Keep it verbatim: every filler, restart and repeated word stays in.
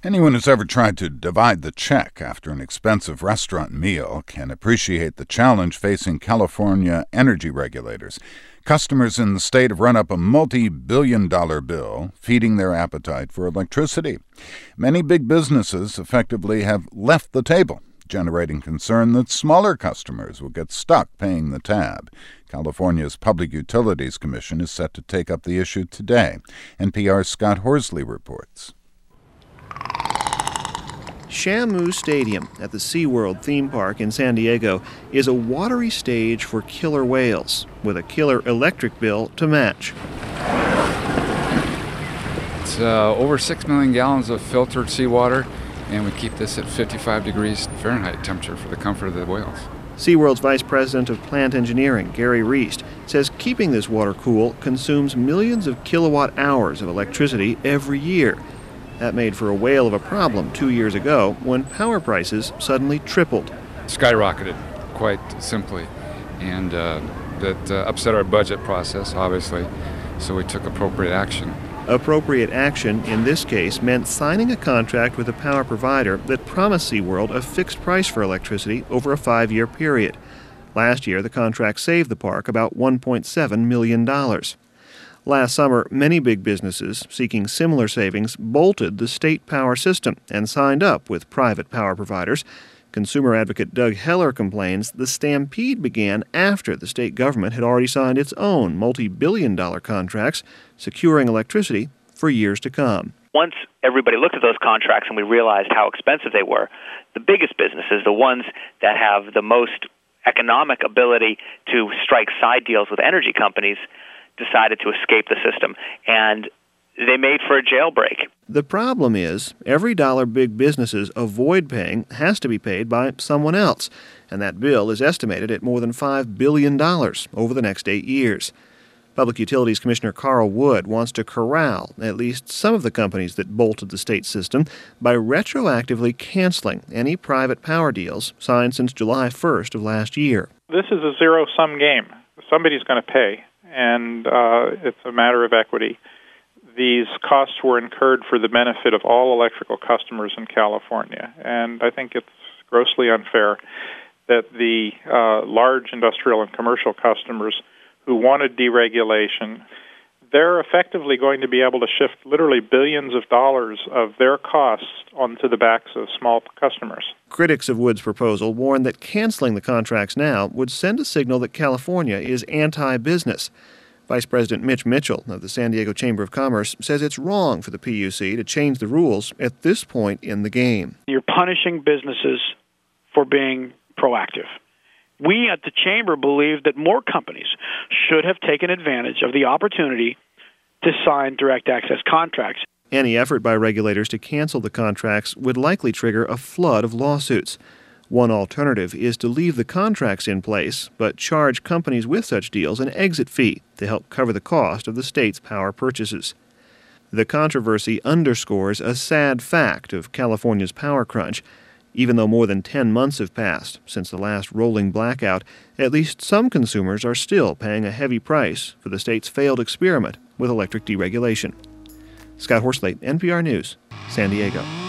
Anyone who's ever tried to divide the check after an expensive restaurant meal can appreciate the challenge facing California energy regulators. Customers in the state have run up a multi-billion dollar bill, feeding their appetite for electricity. Many big businesses effectively have left the table, generating concern that smaller customers will get stuck paying the tab. California's Public Utilities Commission is set to take up the issue today. N P R's Scott Horsley reports. Shamu Stadium at the SeaWorld theme park in San Diego is a watery stage for killer whales, with a killer electric bill to match. It's uh, over six million gallons of filtered seawater, and we keep this at fifty-five degrees Fahrenheit temperature for the comfort of the whales. SeaWorld's Vice President of Plant Engineering, Gary Reist, says keeping this water cool consumes millions of kilowatt hours of electricity every year. That made for a whale of a problem two years ago when power prices suddenly tripled. Skyrocketed, quite simply, and uh, that uh, upset our budget process, obviously, so we took appropriate action. Appropriate action in this case meant signing a contract with a power provider that promised SeaWorld a fixed price for electricity over a five-year period. Last year, the contract saved the park about one point seven million dollars. Last summer, many big businesses seeking similar savings bolted the state power system and signed up with private power providers. Consumer advocate Doug Heller complains the stampede began after the state government had already signed its own multi-billion dollar contracts securing electricity for years to come. Once everybody looked at those contracts and we realized how expensive they were, the biggest businesses, the ones that have the most economic ability to strike side deals with energy companies, decided to escape the system, and they made for a jailbreak. The problem is, every dollar big businesses avoid paying has to be paid by someone else, and that bill is estimated at more than five billion dollars over the next eight years. Public Utilities Commissioner Carl Wood wants to corral at least some of the companies that bolted the state system by retroactively canceling any private power deals signed since July first of last year. This is a zero-sum game. Somebody's going to pay, and uh, it's a matter of equity. These costs were incurred for the benefit of all electrical customers in California, and I think it's grossly unfair that the uh, large industrial and commercial customers who wanted deregulation, they're effectively going to be able to shift literally billions of dollars of their costs onto the backs of small customers. Critics of Wood's proposal warn that canceling the contracts now would send a signal that California is anti-business. Vice President Mitch Mitchell of the San Diego Chamber of Commerce says it's wrong for the P U C to change the rules at this point in the game. You're punishing businesses for being proactive. We at the Chamber believe that more companies should have taken advantage of the opportunity to sign direct access contracts. Any effort by regulators to cancel the contracts would likely trigger a flood of lawsuits. One alternative is to leave the contracts in place, but charge companies with such deals an exit fee to help cover the cost of the state's power purchases. The controversy underscores a sad fact of California's power crunch. Even though more than ten months have passed since the last rolling blackout, at least some consumers are still paying a heavy price for the state's failed experiment with electric deregulation. Scott Horsley, N P R News, San Diego.